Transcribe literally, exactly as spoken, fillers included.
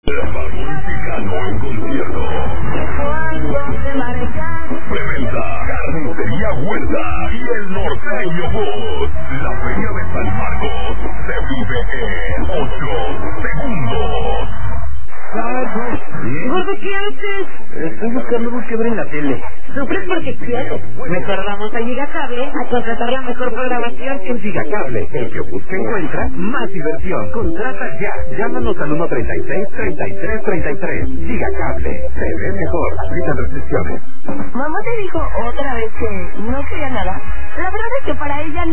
Mexicano en concierto. Preventa Carnicería Huerta y el Norteño Bus. La Feria de San Marcos se vive en ocho segundos. Gordo, ¿qué haces? Estoy buscando algo que ver en la tele. Sufres porque quieres. Mejor vamos a Gigacable a contratar la mejor programación en Gigacable, el que busca encuentra más diversión. Contrata ya. Llámanos al uno treinta y seis, treinta y tres treinta y tres. Gigacable, se ve mejor. Aplican restricciones. Mamá te dijo otra vez que no quería nada. La verdad es que para ella